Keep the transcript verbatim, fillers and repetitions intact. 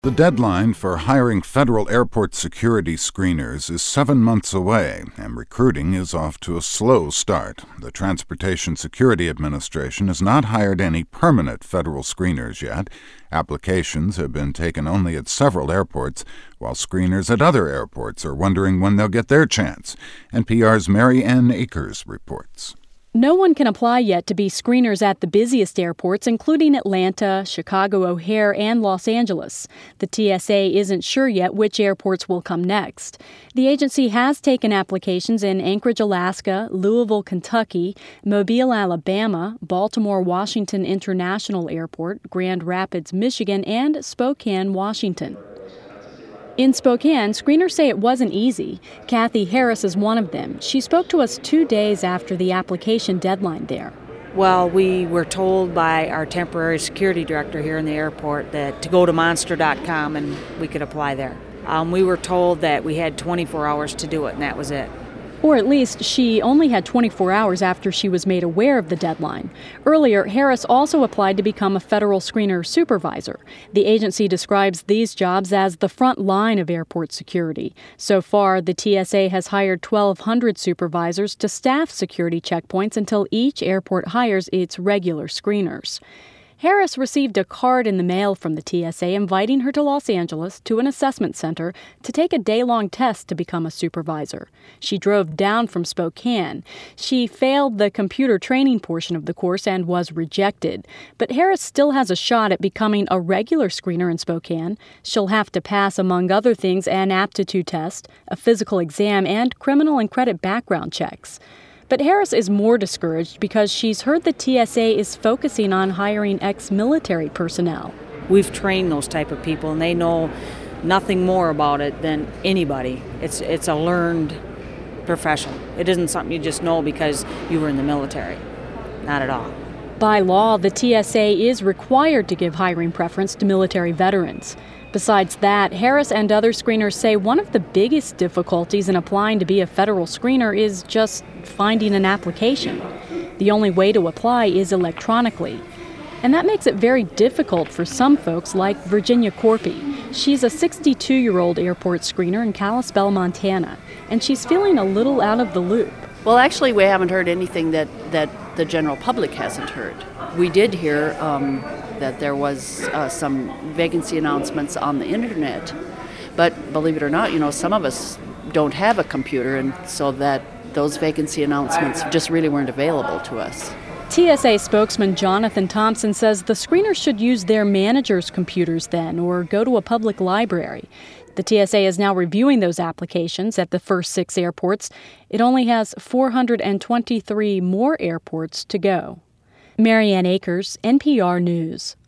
The deadline for hiring federal airport security screeners is seven months away, and recruiting is off to a slow start. The Transportation Security Administration has not hired any permanent federal screeners yet. Applications have been taken only at several airports, while screeners at other airports are wondering when they'll get their chance. N P R's Mary Ann Akers reports. No one can apply yet to be screeners at the busiest airports, including Atlanta, Chicago O'Hare, and Los Angeles. The T S A isn't sure yet which airports will come next. The agency has taken applications in Anchorage, Alaska, Louisville, Kentucky, Mobile, Alabama, Baltimore Washington International Airport, Grand Rapids, Michigan, and Spokane, Washington. In Spokane, screeners say it wasn't easy. Kathy Harris is one of them. She spoke to us two days after the application deadline there. Well, we were told by our temporary security director here in the airport that to go to monster dot com and we could apply there. Um, we were told that we had twenty-four hours to do it, and that was it. Or at least she only had twenty-four hours after she was made aware of the deadline. Earlier, Harris also applied to become a federal screener supervisor. The agency describes these jobs as the front line of airport security. So far, the T S A has hired twelve hundred supervisors to staff security checkpoints until each airport hires its regular screeners. Harris received a card in the mail from the T S A inviting her to Los Angeles to an assessment center to take a day-long test to become a supervisor. She drove down from Spokane. She failed the computer training portion of the course and was rejected. But Harris still has a shot at becoming a regular screener in Spokane. She'll have to pass, among other things, an aptitude test, a physical exam, and criminal and credit background checks. But Harris is more discouraged because she's heard the T S A is focusing on hiring ex-military personnel. We've trained those type of people, and they know nothing more about it than anybody. It's it's a learned profession. It isn't something you just know because you were in the military. Not at all. By law, the T S A is required to give hiring preference to military veterans. Besides that, Harris and other screeners say one of the biggest difficulties in applying to be a federal screener is just finding an application. The only way to apply is electronically. And that makes it very difficult for some folks like Virginia Corpy. She's a sixty-two-year-old airport screener in Kalispell, Montana, and she's feeling a little out of the loop. Well, actually, we haven't heard anything that, that the general public hasn't heard. We did hear um, that there was uh, some vacancy announcements on the internet, but believe it or not, you know, some of us don't have a computer, and so that those vacancy announcements just really weren't available to us. T S A spokesman Jonathan Thompson says the screeners should use their managers' computers then, or go to a public library. The T S A is now reviewing those applications at the first six airports. It only has four hundred twenty-three more airports to go. Mary Ann Akers, N P R News.